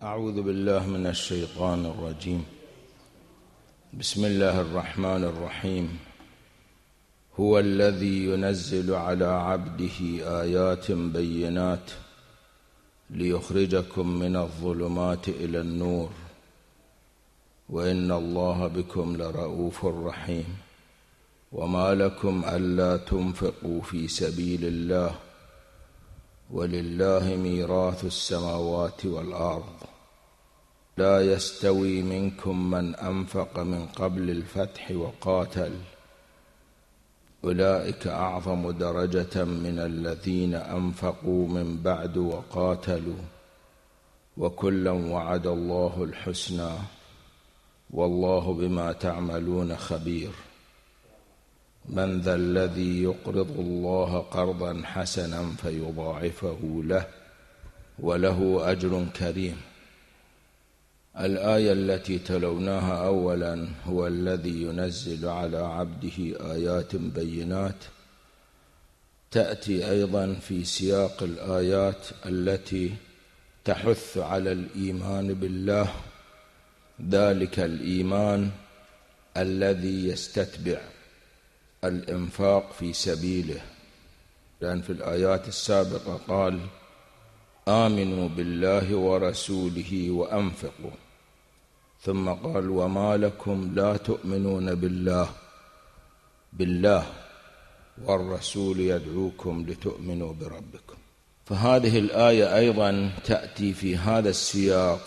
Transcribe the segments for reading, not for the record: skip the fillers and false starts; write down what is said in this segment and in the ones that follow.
أعوذ بالله من الشيطان الرجيم. بسم الله الرحمن الرحيم. هو الذي ينزل على عبده آيات بينات ليخرجكم من الظلمات إلى النور وإن الله بكم لرؤوف رحيم. وما لكم ألا تنفقوا في سبيل الله ولله ميراث السماوات والأرض لا يستوي منكم من أنفق من قبل الفتح وقاتل أولئك أعظم درجة من الذين أنفقوا من بعد وقاتلوا وكلا وعد الله الحسنى والله بما تعملون خبير. من ذا الذي يقرض الله قرضا حسنا فيضاعفه له وله أجر كريم. الآية التي تلوناها أولا هو الذي ينزل على عبده آيات بينات تأتي أيضا في سياق الآيات التي تحث على الإيمان بالله، ذلك الإيمان الذي يستتبع الإنفاق في سبيله، لأن في الآيات السابقة قال آمنوا بالله ورسوله وأنفقوا، ثم قال وما لكم لا تؤمنون بالله والرسول يدعوكم لتؤمنوا بربكم. فهذه الآية أيضا تأتي في هذا السياق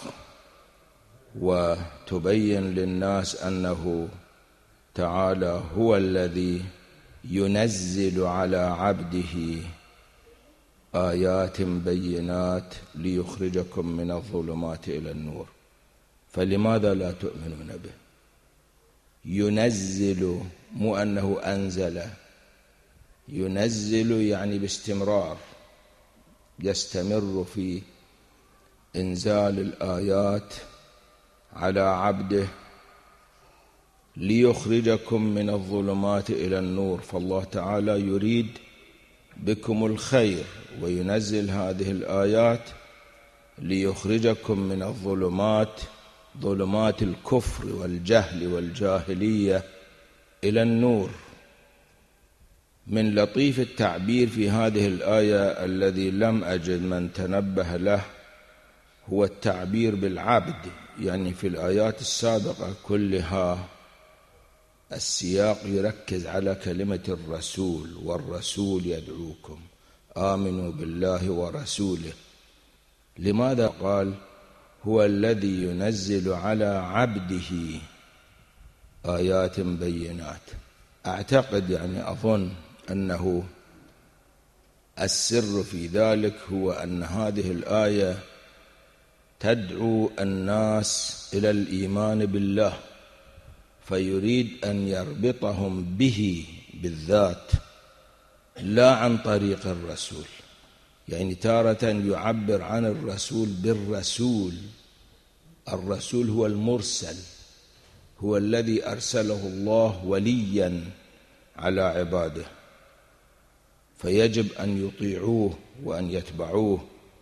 وتبين للناس أنه تعالى هو الذي ينزل على عبده آيات بينات ليخرجكم من الظلمات إلى النور. فلماذا لا تؤمنون به؟ ينزل، مو أنه أنزل، ينزل يعني باستمرار، يستمر في إنزال الآيات على عبده ليخرجكم من الظلمات إلى النور. فالله تعالى يريد بكم الخير وينزل هذه الآيات ليخرجكم من الظلمات، ظلمات الكفر والجهل والجاهلية، إلى النور. من لطيف التعبير في هذه الآية الذي لم أجد من تنبه له هو التعبير بالعبد. يعني في الآيات السابقة كلها السياق يركز على كلمة الرسول، والرسول يدعوكم آمنوا بالله ورسوله. لماذا قال هو الذي ينزل على عبده آيات بينات؟ أعتقد يعني أظن أنه السر في ذلك هو أن هذه الآية تدعو الناس إلى الإيمان بالله، فيريد أن يربطهم به بالذات لا عن طريق الرسول. يعني تارة يعبر عن الرسول بالرسول، الرسول هو المرسل، هو الذي أرسله الله وليا على عباده، فيجب أن يطيعوه وأن يتبعوه.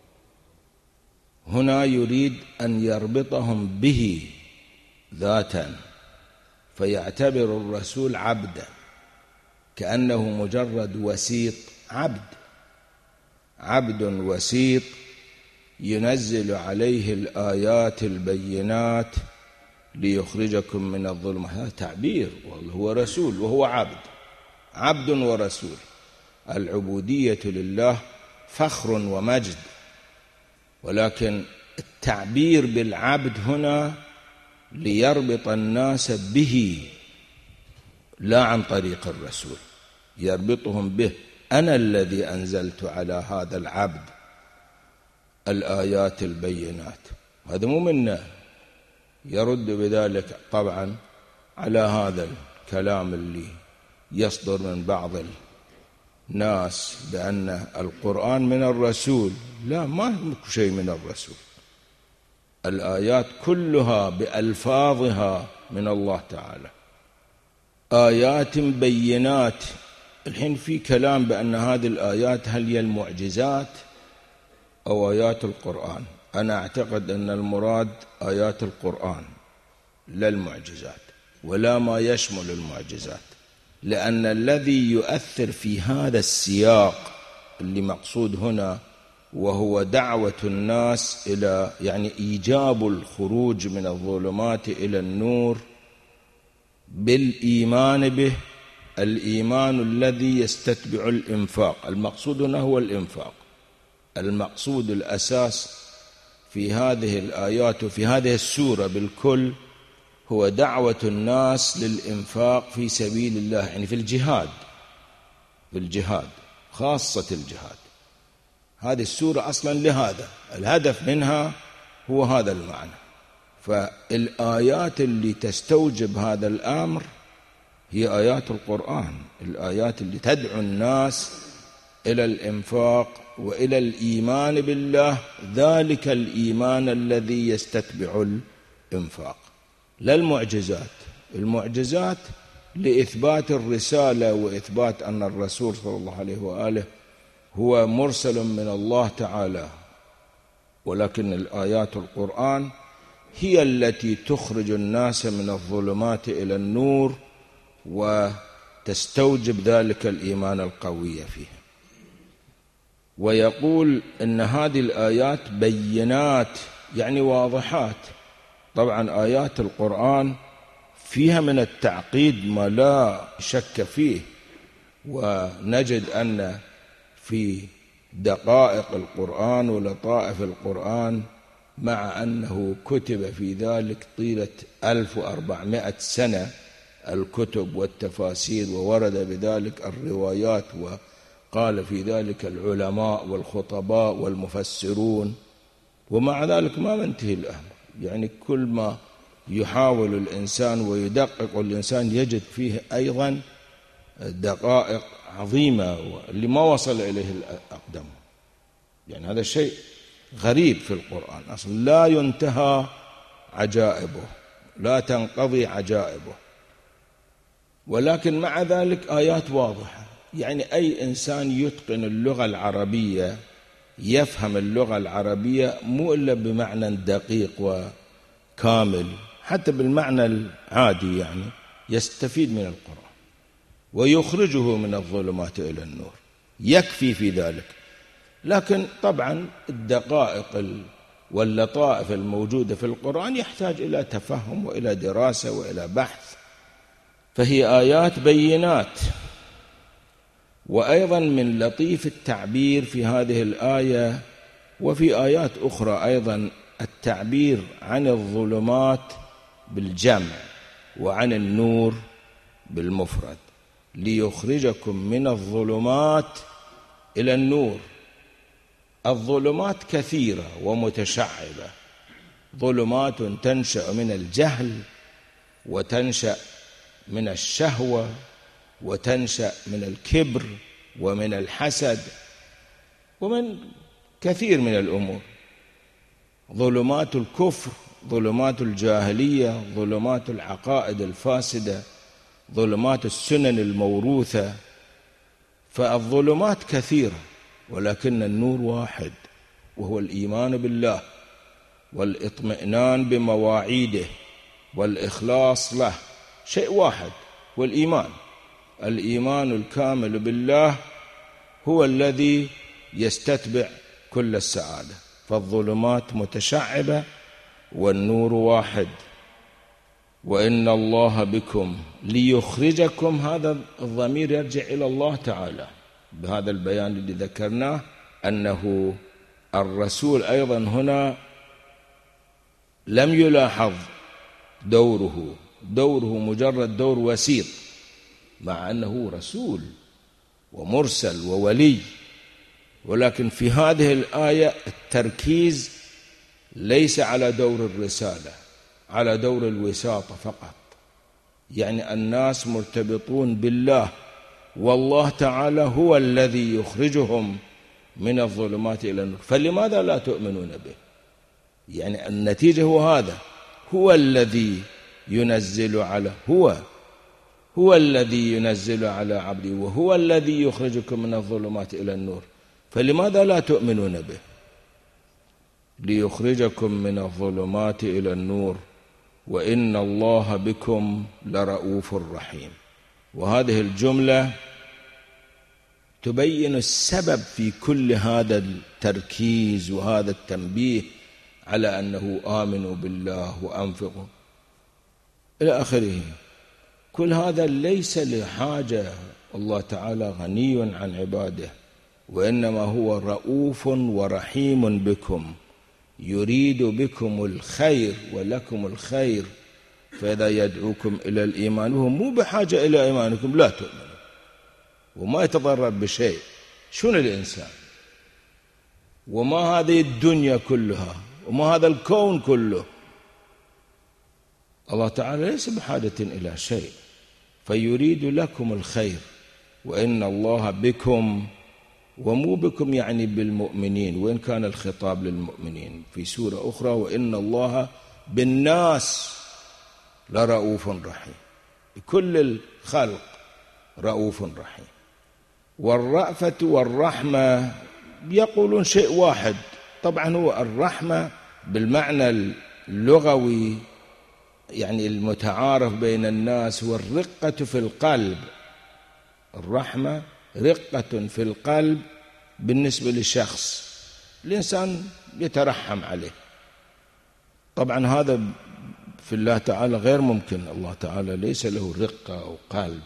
هنا يريد أن يربطهم به ذاتا، فيعتبر الرسول عبدا، كأنه مجرد وسيط، عبد وسيط ينزل عليه الآيات البينات ليخرجكم من الظلمات. هذا تعبير، هو رسول وهو عبد ورسول. العبودية لله فخر ومجد، ولكن التعبير بالعبد هنا ليربط الناس به لا عن طريق الرسول، يربطهم به. أنا الذي أنزلت على هذا العبد الآيات البينات. هذا مو منا، يرد بذلك طبعا على هذا الكلام اللي يصدر من بعض الناس بأن القرآن من الرسول. لا، ما شيء من الرسول، الآيات كلها بألفاظها من الله تعالى، آيات بينات. الحين في كلام بأن هذه الآيات هل هي المعجزات أو آيات القرآن. أنا أعتقد أن المراد آيات القرآن لا المعجزات ولا ما يشمل المعجزات، لأن الذي يؤثر في هذا السياق اللي مقصود هنا وهو دعوة الناس إلى يعني إيجاب الخروج من الظلمات إلى النور بالإيمان به، الإيمان الذي يستتبع الإنفاق. المقصود هنا هو الإنفاق. المقصود الأساس في هذه الآيات وفي هذه السورة بالكل هو دعوة الناس للإنفاق في سبيل الله، يعني في الجهاد خاصة الجهاد. هذه السورة أصلا لهذا الهدف منها هو هذا المعنى. فالآيات اللي تستوجب هذا الأمر هي آيات القرآن، الآيات اللي تدعو الناس إلى الإنفاق وإلى الإيمان بالله، ذلك الإيمان الذي يستتبع الإنفاق، لا المعجزات. المعجزات لإثبات الرسالة وإثبات أن الرسول صلى الله عليه وآله هو مرسل من الله تعالى، ولكن الآيات القرآن هي التي تخرج الناس من الظلمات إلى النور وتستوجب ذلك الإيمان القوي فيه. ويقول إن هذه الآيات بينات يعني واضحات. طبعا آيات القرآن فيها من التعقيد ما لا شك فيه، ونجد أن في دقائق القرآن ولطائف القرآن مع أنه كتب في ذلك طيلة 1400 سنة الكتب والتفاسير، وورد بذلك الروايات، وقال في ذلك العلماء والخطباء والمفسرون، ومع ذلك ما منتهي الأمر. يعني كل ما يحاول الإنسان ويدقق الإنسان يجد فيه أيضا دقائق عظيمة اللي ما وصل إليه الأقدم. يعني هذا شيء غريب في القرآن، أصلا لا ينتهى عجائبه، لا تنقضي عجائبه، ولكن مع ذلك آيات واضحة. يعني أي إنسان يتقن اللغة العربية يفهم اللغة العربية مو إلا بمعنى دقيق وكامل، حتى بالمعنى العادي يعني يستفيد من القرآن ويخرجه من الظلمات إلى النور، يكفي في ذلك. لكن طبعا الدقائق واللطائف الموجودة في القرآن يحتاج إلى تفهم وإلى دراسة وإلى بحث، فهي آيات بينات. وأيضا من لطيف التعبير في هذه الآية وفي آيات أخرى أيضا التعبير عن الظلمات بالجمع وعن النور بالمفرد، ليخرجكم من الظلمات إلى النور. الظلمات كثيرة ومتشعبة، ظلمات تنشأ من الجهل، وتنشأ من الشهوة، وتنشأ من الكبر ومن الحسد ومن كثير من الأمور. ظلمات الكفر، ظلمات الجاهلية، ظلمات العقائد الفاسدة، ظلمات السنن الموروثة. فالظلمات كثيرة، ولكن النور واحد، وهو الإيمان بالله والاطمئنان بمواعيده والإخلاص له. شيء واحد والإيمان، الإيمان الكامل بالله هو الذي يستتبع كل السعادة. فالظلمات متشعبة والنور واحد. وإن الله بكم ليخرجكم، هذا الضمير يرجع إلى الله تعالى بهذا البيان الذي ذكرناه، أنه الرسول أيضا هنا لم يلاحظ دوره مجرد دور وسيط، مع أنه رسول ومرسل وولي، ولكن في هذه الآية التركيز ليس على دور الرسالة، على دور الوساطة فقط. يعني الناس مرتبطون بالله، والله تعالى هو الذي يخرجهم من الظلمات إلى النور، فلماذا لا تؤمنون به؟ يعني النتيجة هو هذا، هو الذي ينزل على هو الذي ينزل على عبده، وهو الذي يخرجكم من الظلمات إلى النور، فلماذا لا تؤمنون به؟ ليخرجكم من الظلمات إلى النور وإن الله بكم لرؤوف رحيم. وهذه الجملة تبين السبب في كل هذا التركيز وهذا التنبيه على أنه آمنوا بالله وأنفقوا إلى آخره. كل هذا ليس لحاجة، الله تعالى غني عن عباده، وإنما هو رؤوف ورحيم بكم، يريد بكم الخير ولكم الخير، فإذا يدعوكم إلى الإيمان وهو مو بحاجة إلى إيمانكم لا تؤمنوا وما يتضرر بشيء. شنو الإنسان وما هذه الدنيا كلها وما هذا الكون كله؟ الله تعالى ليس بحاجة إلى شيء، فيريد لكم الخير، وإن الله بكم، ومو بكم يعني بالمؤمنين، وإن كان الخطاب للمؤمنين في سورة أخرى وإن الله بالناس لرؤوف رحيم، بكل الخلق رؤوف رحيم. والرأفة والرحمة يقولون شيء واحد، طبعا هو الرحمة بالمعنى اللغوي يعني المتعارف بين الناس، والرقة في القلب. الرحمة رقة في القلب بالنسبة لشخص، الإنسان يترحم عليه. طبعا هذا في الله تعالى غير ممكن، الله تعالى ليس له رقة أو قلب.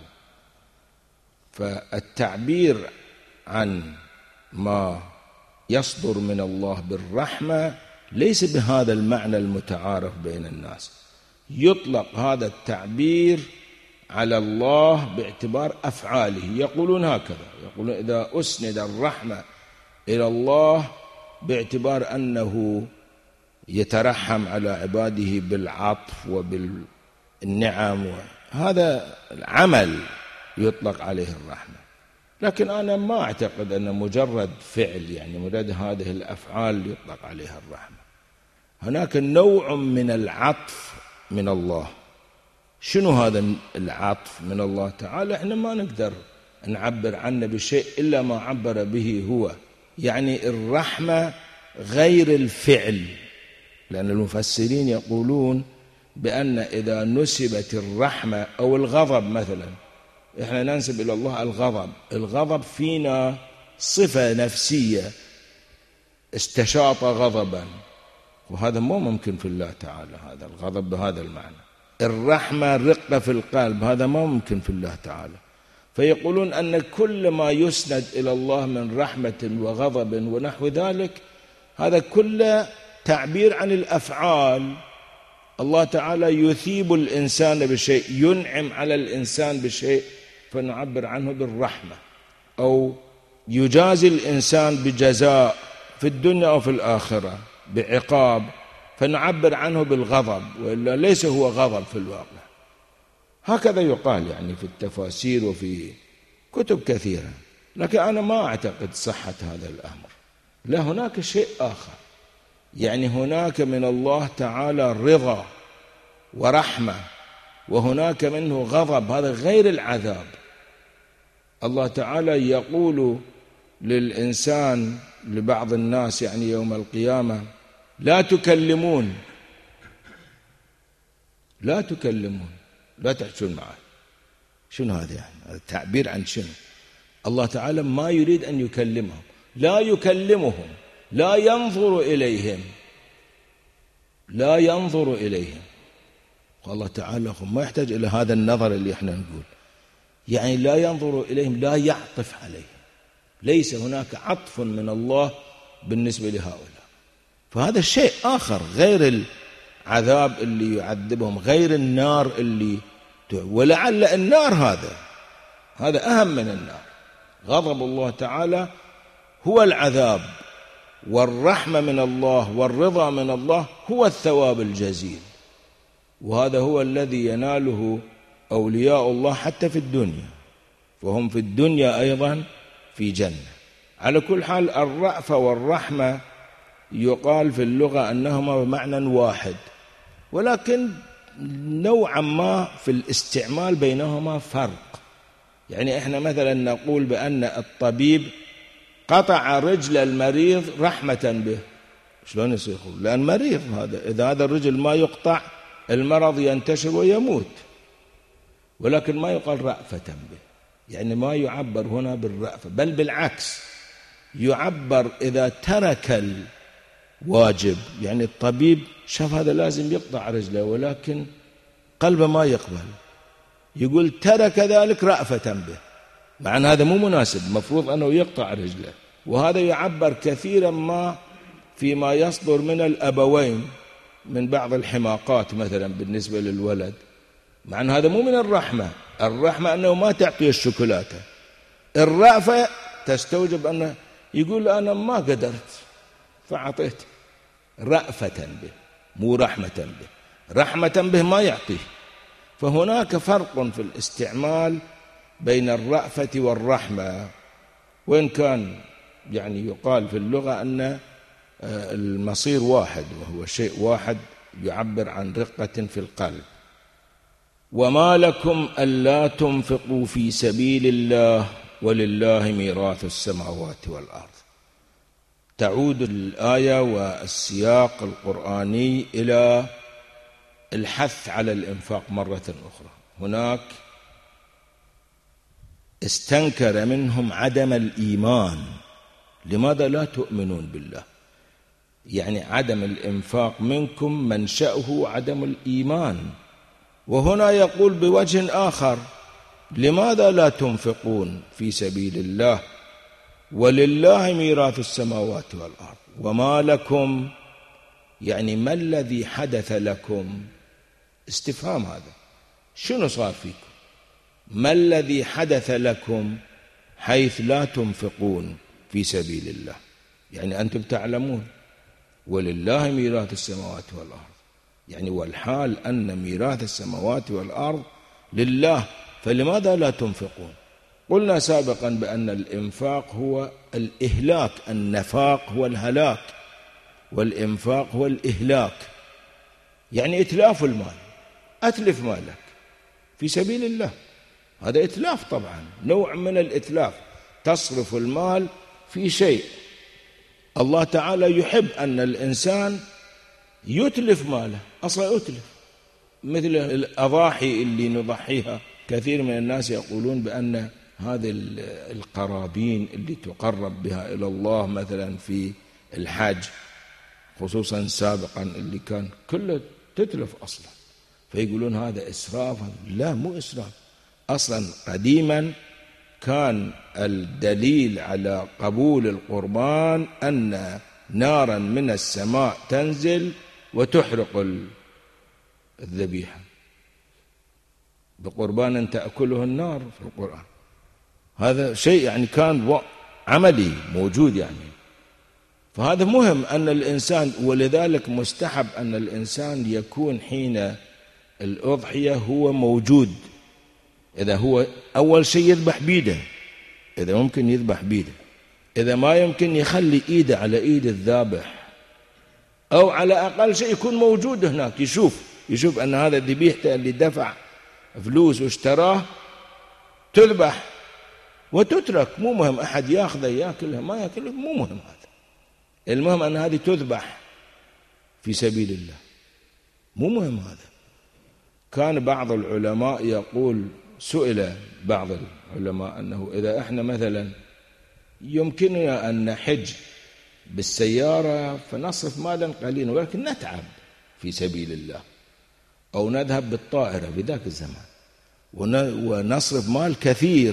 فالتعبير عن ما يصدر من الله بالرحمة ليس بهذا المعنى المتعارف بين الناس. يطلق هذا التعبير على الله باعتبار أفعاله. يقولون هكذا، يقولون إذا أسند الرحمة إلى الله باعتبار أنه يترحم على عباده بالعطف وبالنعم، هذا العمل يطلق عليه الرحمة. لكن أنا ما أعتقد أن مجرد فعل، يعني مجرد هذه الأفعال يطلق عليها الرحمة. هناك نوع من العطف من الله. شنو هذا العطف من الله تعالى؟ احنا ما نقدر نعبر عنه بشيء إلا ما عبر به هو، يعني الرحمة غير الفعل. لأن المفسرين يقولون بأن إذا نسبت الرحمة أو الغضب مثلا، احنا ننسب إلى الله الغضب فينا صفة نفسية، استشاط غضبا، وهذا مو ممكن في الله تعالى، هذا الغضب بهذا المعنى. الرحمة رقة في القلب، هذا ما ممكن في الله تعالى. فيقولون أن كل ما يسند إلى الله من رحمة وغضب ونحو ذلك، هذا كله تعبير عن الأفعال. الله تعالى يثيب الإنسان بشيء، ينعم على الإنسان بشيء، فنعبر عنه بالرحمة، أو يجازي الإنسان بجزاء في الدنيا أو في الآخرة بعقاب، فنعبر عنه بالغضب، وإلا ليس هو غضب في الواقع. هكذا يقال يعني في التفاسير وفي كتب كثيرة. لكن أنا ما أعتقد صحة هذا الأمر. لا، هناك شيء آخر، يعني هناك من الله تعالى رضا ورحمة، وهناك منه غضب، هذا غير العذاب. الله تعالى يقول للإنسان، لبعض الناس يعني يوم القيامة: لا تكلمون، لا تكلمون، لا تحجون معه. شنو هذا يعني؟ هذا التعبير عن شنو؟ الله تعالى ما يريد أن يكلمهم، لا يكلمهم، لا ينظر إليهم، لا ينظر إليهم. والله تعالى ما يحتاج إلى هذا النظر اللي احنا نقول، يعني لا ينظر إليهم، لا يعطف عليهم، ليس هناك عطف من الله بالنسبة لهؤلاء. فهذا شيء آخر غير العذاب اللي يعذبهم، غير النار اللي ولعل النار هذا أهم من النار. غضب الله تعالى هو العذاب، والرحمة من الله والرضا من الله هو الثواب الجزيل، وهذا هو الذي يناله أولياء الله حتى في الدنيا، فهم في الدنيا أيضا في جنة. على كل حال الرأفة والرحمة يقال في اللغة أنهما بمعنى واحد، ولكن نوعا ما في الاستعمال بينهما فرق. يعني احنا مثلا نقول بأن الطبيب قطع رجل المريض رحمة به. شلون يصير خروج؟ لأن مريض هذا، إذا هذا الرجل ما يقطع المرض ينتشر ويموت. ولكن ما يقال رأفة به، يعني ما يعبر هنا بالرأفة، بل بالعكس يعبر إذا ترك الواجب. يعني الطبيب شاف هذا لازم يقطع رجله ولكن قلبه ما يقبل، يقول ترك ذلك رأفة به، مع أن هذا مو مناسب، مفروض أنه يقطع رجله. وهذا يعبر كثيرا ما فيما يصدر من الأبوين من بعض الحماقات مثلا بالنسبة للولد، مع أن هذا مو من الرحمة. الرحمة أنه ما تعطيه الشوكولاتة، الرأفة تستوجب أنه يقول أنا ما قدرت فأعطيت، رأفة به مو رحمة به. رحمة به ما يعطيه. فهناك فرق في الاستعمال بين الرأفة والرحمة، وإن كان يعني يقال في اللغة أن المصير واحد، وهو شيء واحد يعبر عن رقة في القلب. وما لكم ألا تنفقوا في سبيل الله ولله ميراث السماوات والأرض. تعود الآية والسياق القرآني إلى الحث على الإنفاق مرة أخرى. هناك استنكر منهم عدم الإيمان. لماذا لا تؤمنون بالله؟ يعني عدم الإنفاق منكم منشأه عدم الإيمان. وهنا يقول بوجه آخر لماذا لا تنفقون في سبيل الله ولله ميراث السماوات والأرض. وما لكم يعني ما الذي حدث لكم؟ استفهام هذا، شنو صار فيكم؟ ما الذي حدث لكم حيث لا تنفقون في سبيل الله؟ يعني أنتم تعلمون ولله ميراث السماوات والأرض، يعني والحال أن ميراث السماوات والأرض لله، فلماذا لا تنفقون؟ قلنا سابقا بأن الإنفاق هو الإهلاك، النفاق هو الهلاك والإنفاق هو الإهلاك، يعني إتلاف المال. أتلف مالك في سبيل الله، هذا إتلاف طبعا، نوع من الإتلاف. تصرف المال في شيء الله تعالى يحب أن الإنسان يتلف ماله، أصلا يتلف. مثل الأضاحي اللي نضحيها، كثير من الناس يقولون بأن هذه القرابين اللي تقرب بها إلى الله مثلا في الحج خصوصا سابقا اللي كان كله تتلف أصلا، فيقولون هذا إسراف. لا، مو إسراف. أصلا قديما كان الدليل على قبول القربان أن نارا من السماء تنزل وتحرق الذبيحة بقربان تأكله النار في القرآن. هذا شيء يعني كان عملي موجود يعني. فهذا مهم أن الإنسان، ولذلك مستحب أن الإنسان يكون حين الأضحية هو موجود. إذا هو أول شيء يذبح بيده، إذا ممكن يذبح بيده، إذا ما يمكن يخلي إيده على إيد الذابح، أو على أقل شيء يكون موجود هناك، يشوف أن هذا ذبيحته اللي دفع فلوس واشتراه تذبح وتترك. مو مهم أحد يأخذها يأكلها ما يأكلها، مو مهم هذا. المهم أن هذه تذبح في سبيل الله، مو مهم هذا. كان بعض العلماء يقول، سئل بعض العلماء أنه إذا إحنا مثلا يمكننا أن نحج بالسيارة فنصرف مالا قليلا ولكن نتعب في سبيل الله، أو نذهب بالطائرة في ذاك الزمان ونصرف مال كثير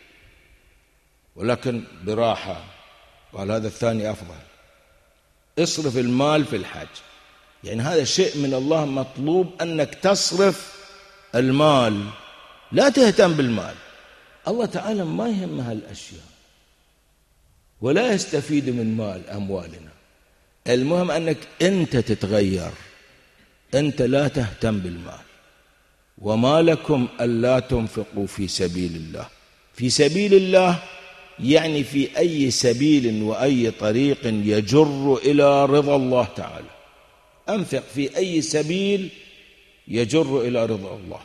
ولكن براحة، قال هذا الثاني أفضل، اصرف المال في الحج. يعني هذا شيء من الله مطلوب أنك تصرف المال، لا تهتم بالمال. الله تعالى ما يهمها الأشياء ولا يستفيد من مال أموالنا. المهم أنك أنت تتغير، أنت لا تهتم بالمال. وما لكم ألا تنفقوا في سبيل الله. في سبيل الله يعني في أي سبيل وأي طريق يجر إلى رضا الله تعالى. أنفق في أي سبيل يجر إلى رضا الله.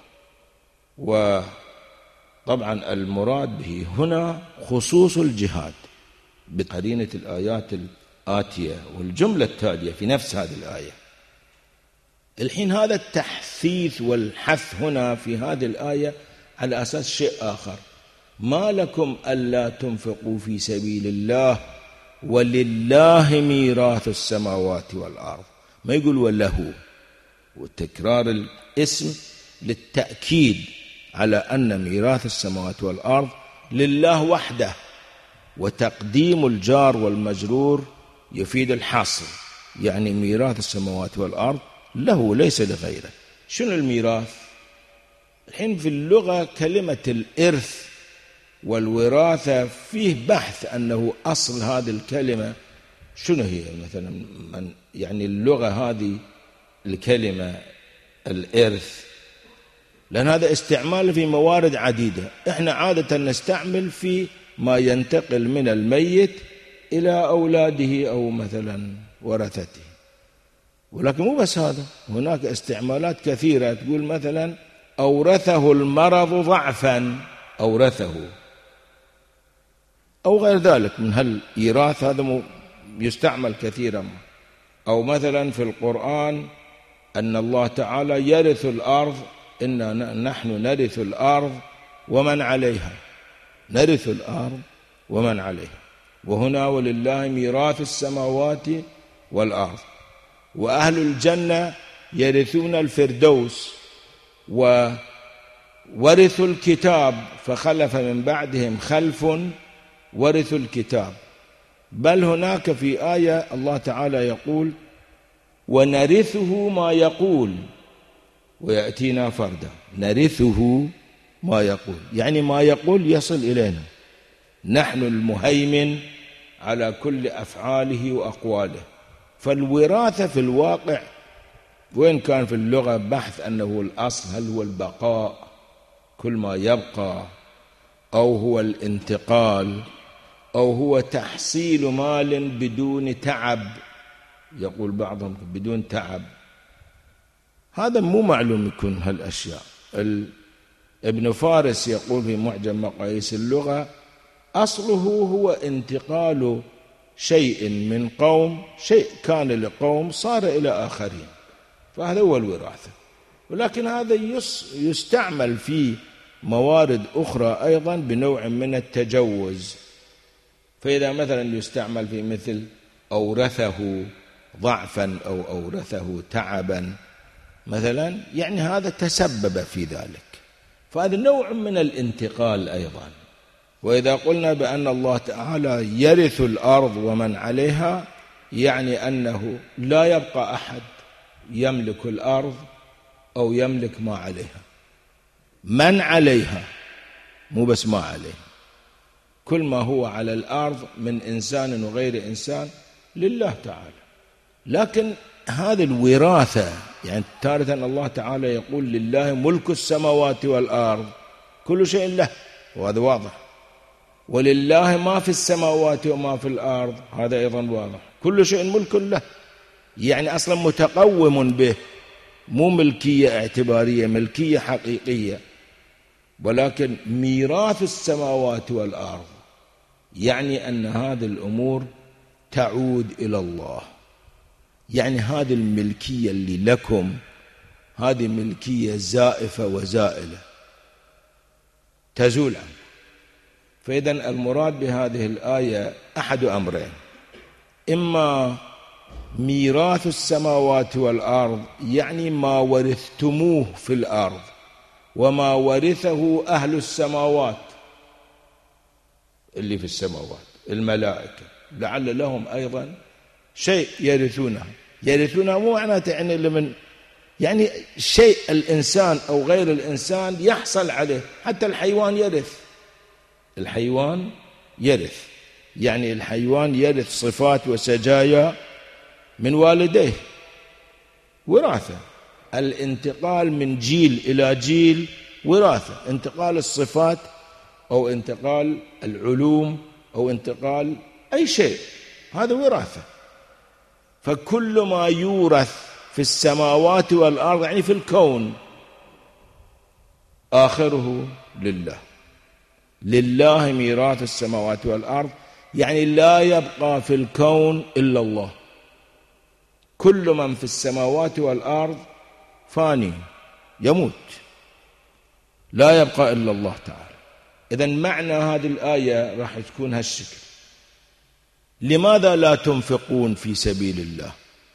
وطبعا المراد به هنا خصوص الجهاد بقرينة الآيات آتية والجملة التالية في نفس هذه الآية. الحين هذا التحثيث والحث هنا في هذه الآية على أساس شيء آخر: ما لكم ألا تنفقوا في سبيل الله ولله ميراث السماوات والأرض. ما يقول وله، وتكرار الاسم للتأكيد على أن ميراث السماوات والأرض لله وحده، وتقديم الجار والمجرور يفيد الحصر، يعني ميراث السماوات والأرض له ليس لغيره. شنو الميراث؟ الحين في اللغة كلمة الإرث والوراثة فيه بحث أنه أصل هذه الكلمة شنو هي. مثلا يعني اللغة هذه الكلمة الإرث، لأن هذا استعمال في موارد عديدة. إحنا عادة نستعمل في ما ينتقل من الميت إلى أولاده أو مثلا ورثته، ولكن مو بس هذا، هناك استعمالات كثيرة. تقول مثلا أورثه المرض ضعفا، أورثه، أو غير ذلك من هالإيراث، هذا يستعمل كثيرا. أو مثلا في القرآن أن الله تعالى يرث الأرض، إنا نحن نرث الأرض ومن عليها، نرث الأرض ومن عليها. وهنا ولله ميراث السماوات والأرض. وأهل الجنة يرثون الفردوس، وورثوا الكتاب فخلف من بعدهم خلف ورثوا الكتاب. بل هناك في آية الله تعالى يقول ونرثه ما يقول ويأتينا فردا. نرثه ما يقول، يعني ما يقول يصل إلينا، نحن المهيمن على كل أفعاله وأقواله. فالوراثة في الواقع وين كان في اللغة بحث أنه الأصل هل هو البقاء، كل ما يبقى، أو هو الانتقال، أو هو تحصيل مال بدون تعب، يقول بعضهم بدون تعب. هذا مو معلوم يكون هالأشياء. ابن فارس يقول في معجم مقاييس اللغة أصله هو انتقال شيء من قوم، شيء كان لقوم صار إلى آخرين، فهذا هو الوراثة. ولكن هذا يستعمل في موارد أخرى أيضا بنوع من التجوز. فإذا مثلا يستعمل في مثل أورثه ضعفا أو أورثه تعبا مثلا، يعني هذا تسبب في ذلك، فهذا نوع من الانتقال أيضا. وإذا قلنا بأن الله تعالى يرث الأرض ومن عليها، يعني أنه لا يبقى أحد يملك الأرض أو يملك ما عليها. من عليها، مو بس ما عليها، كل ما هو على الأرض من إنسان وغير إنسان لله تعالى. لكن هذه الوراثة، يعني تارة الله تعالى يقول لله ملك السماوات والأرض، كل شيء له، وهذا واضح. ولله ما في السماوات وما في الأرض، هذا أيضا واضح، كل شيء ملك له، يعني أصلا متقوم به، مو ملكية اعتبارية، ملكية حقيقية. ولكن ميراث السماوات والأرض يعني أن هذه الأمور تعود إلى الله، يعني هذه الملكية اللي لكم هذه ملكية زائفة وزائلة تزول عنه. فإذا المراد بهذه الآية أحد أمرين: إما ميراث السماوات والأرض، يعني ما ورثتموه في الأرض وما ورثه أهل السماوات اللي في السماوات، الملائكة، لعل لهم أيضا شيء يرثونه. يرثونه مو معناته يعني لمن، يعني شيء الإنسان أو غير الإنسان يحصل عليه. حتى الحيوان يرث، الحيوان يرث، يعني الحيوان يرث صفات وسجايا من والديه، وراثة. الانتقال من جيل إلى جيل وراثة، انتقال الصفات أو انتقال العلوم أو انتقال أي شيء، هذا وراثة. فكل ما يورث في السماوات والأرض يعني في الكون آخره لله. لله ميراث السماوات والأرض، يعني لا يبقى في الكون إلا الله، كل من في السماوات والأرض فاني يموت، لا يبقى إلا الله تعالى. إذن معنى هذه الآية راح تكون هالشكل. لماذا لا تنفقون في سبيل الله؟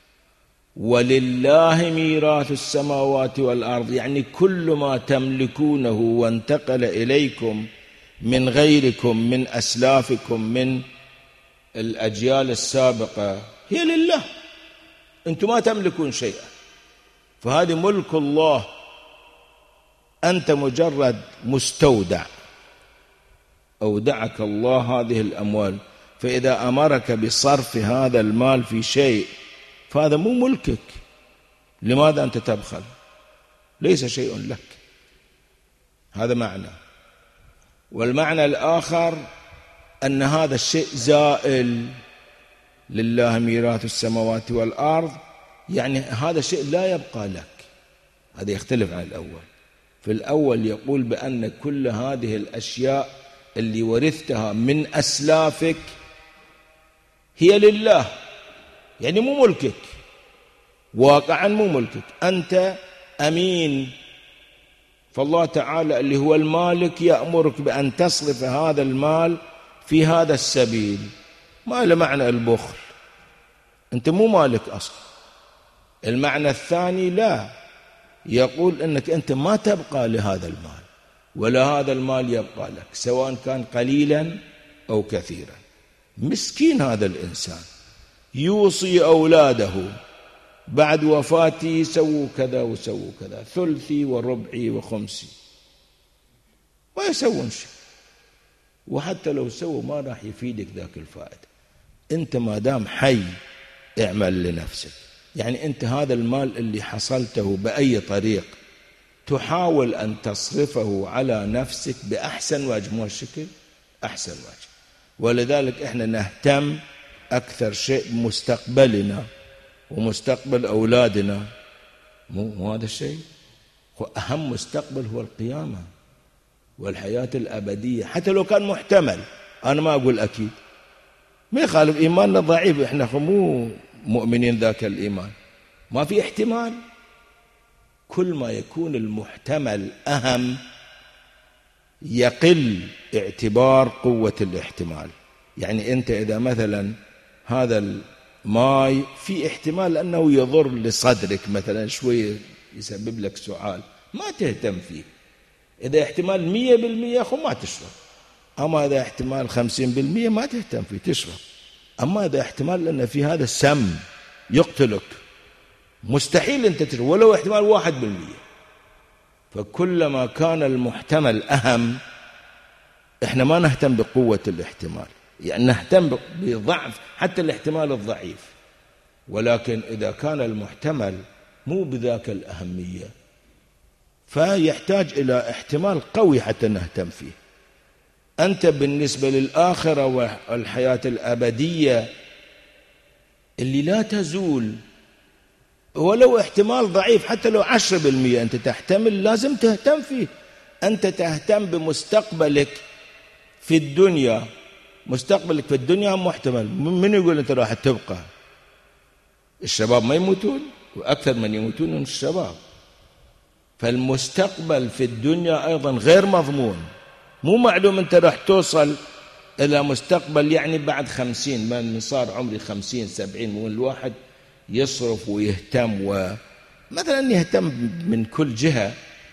ولله ميراث السماوات والأرض، يعني كل ما تملكونه وانتقل إليكم من غيركم، من أسلافكم، من الأجيال السابقة، هي لله، أنتم ما تملكون شيئا، فهذه ملك الله، أنت مجرد مستودع، أودعك الله هذه الأموال، فإذا أمرك بصرف هذا المال في شيء فهذا مو ملكك، لماذا أنت تبخل؟ ليس شيء لك. هذا معنى. والمعنى الآخر أن هذا الشيء زائل، لله ميراث السماوات والأرض، يعني هذا الشيء لا يبقى لك. هذا يختلف عن الأول. في الأول يقول بأن كل هذه الأشياء اللي ورثتها من أسلافك هي لله، يعني مو ملكك، واقعا مو ملكك، أنت أمين، فالله تعالى اللي هو المالك يأمرك بأن تصرف هذا المال في هذا السبيل. ما له معنى البخل، أنت مو مالك أصلا. المعنى الثاني لا، يقول أنك أنت ما تبقى لهذا المال، ولا هذا المال يبقى لك، سواء كان قليلا أو كثيرا. مسكين هذا الإنسان يوصي أولاده بعد وفاتي سووا كذا وسووا كذا، ثلثي وربعي وخمسي، ما يسوون شيء، وحتى لو سووا ما راح يفيدك ذاك الفائدة. أنت ما دام حي اعمل لنفسك، يعني أنت هذا المال اللي حصلته بأي طريق تحاول أن تصرفه على نفسك بأحسن وجه، مو الشكل أحسن وجه. ولذلك إحنا نهتم أكثر شيء بمستقبلنا ومستقبل أولادنا، مو هذا الشيء. أهم مستقبل هو القيامة والحياة الأبدية، حتى لو كان محتمل، أنا ما أقول أكيد، ما يخالف، إيماننا ضعيف، إحنا مو مؤمنين ذاك الإيمان، ما في احتمال. كل ما يكون المحتمل أهم يقل اعتبار قوة الاحتمال. يعني أنت إذا مثلا هذا الماء في احتمال أنه يضر لصدرك مثلا شوية، يسبب لك سعال، ما تهتم فيه. إذا احتمال 100% أخو ما تشرب، أما إذا احتمال 50% ما تهتم فيه تشرب. أما إذا احتمال أن في هذا السم يقتلك، مستحيل أنت تشرب ولو احتمال 1%. فكلما كان المحتمل أهم إحنا ما نهتم بقوة الاحتمال، يعني نهتم بضعف حتى الاحتمال الضعيف. ولكن إذا كان المحتمل مو بذاك الأهمية فيحتاج إلى احتمال قوي حتى نهتم فيه. أنت بالنسبة للآخرة والحياة الأبدية اللي لا تزول، ولو احتمال ضعيف حتى لو 10% أنت تحتمل، لازم تهتم فيه. أنت تهتم بمستقبلك في الدنيا، مستقبلك في الدنيا محتمل. من يقول أنت راح تبقى؟ الشباب ما يموتون، وأكثر من يموتون من الشباب. فالمستقبل في الدنيا أيضا غير مضمون، مو معلوم أنت راح توصل إلى مستقبل يعني بعد 50، من صار عمري 50 70، والواحد يصرف ويهتم، ومثلا يهتم من كل جهة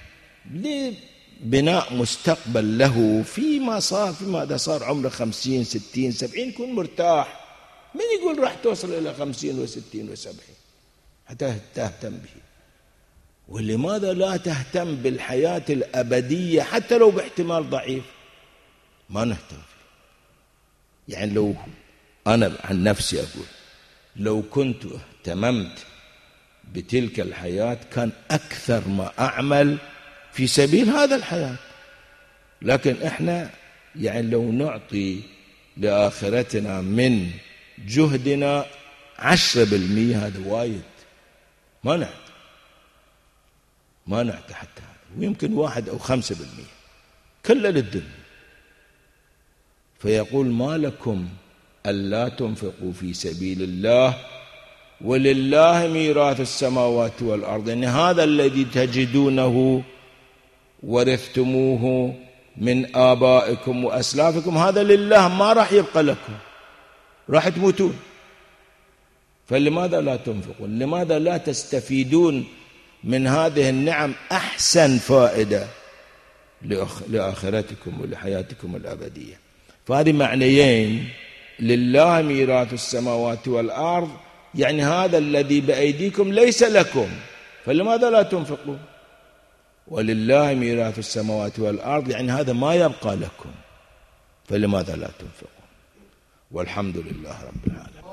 لبناء مستقبل له فيما إذا صار عمره 50 60 70 يكون مرتاح. من يقول راح توصل إلى 50 و60 و70 حتى تهتم به؟ ولماذا لا تهتم بالحياة الأبدية حتى لو باحتمال ضعيف؟ ما نهتم فيه. يعني لو أنا عن نفسي أقول لو كنت اهتممت بتلك الحياة كان أكثر ما أعمل في سبيل هذا الحياة. لكن إحنا يعني لو نعطي لآخرتنا من جهدنا 10% هذا وايد، ما نعطي حتى هذا، ويمكن 1 أو 5% كله للدنيا. فيقول ما لكم ألا تنفقوا في سبيل الله ولله ميراث السماوات والأرض. يعني هذا الذي تجدونه ورثتموه من آبائكم وأسلافكم هذا لله، ما راح يبقى لكم، راح تموتون. فلماذا لا تنفقون؟ لماذا لا تستفيدون من هذه النعم أحسن فائدة لآخرتكم ولحياتكم الأبدية؟ فهذه معنيين: لله ميراث السماوات والأرض، يعني هذا الذي بأيديكم ليس لكم، فلماذا لا تنفقون؟ ولله ميراث السماوات والأرض، يعني هذا ما يبقى لكم، فلماذا لا تنفقون؟ والحمد لله رب العالمين.